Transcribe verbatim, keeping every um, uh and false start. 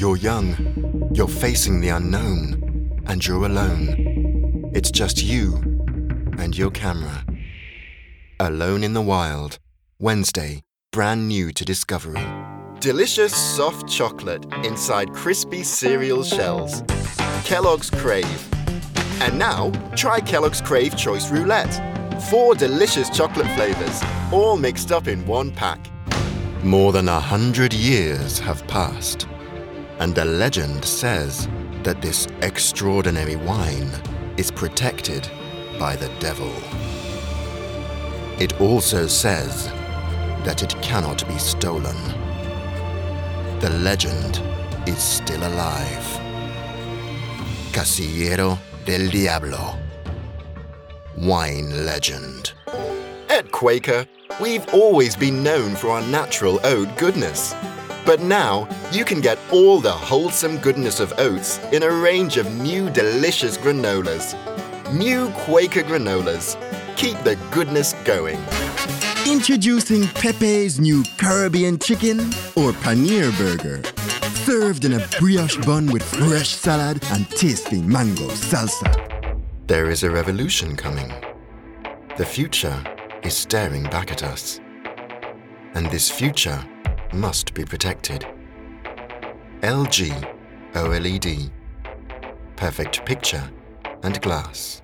You're young, you're facing the unknown, and you're alone. It's just you and your camera. Alone in the Wild, Wednesday, brand new to Discovery. Delicious soft chocolate inside crispy cereal shells. Kellogg's Crave. And now, try Kellogg's Crave Choice Roulette. Four delicious chocolate flavors, all mixed up in one pack. More than a hundred years have passed, and the legend says that this extraordinary wine is protected by the devil. It also says that it cannot be stolen. The legend is still alive. Casillero del Diablo. Wine legend. At Quaker, we've always been known for our natural oat goodness. But now, you can get all the wholesome goodness of oats in a range of new delicious granolas. New Quaker granolas. Keep the goodness going. Introducing Pepe's new Caribbean chicken or paneer burger. Served in a brioche bun with fresh salad and tasty mango salsa. There is a revolution coming. The future is staring back at us. And this future must be protected. L G OLED. Perfect picture and glass.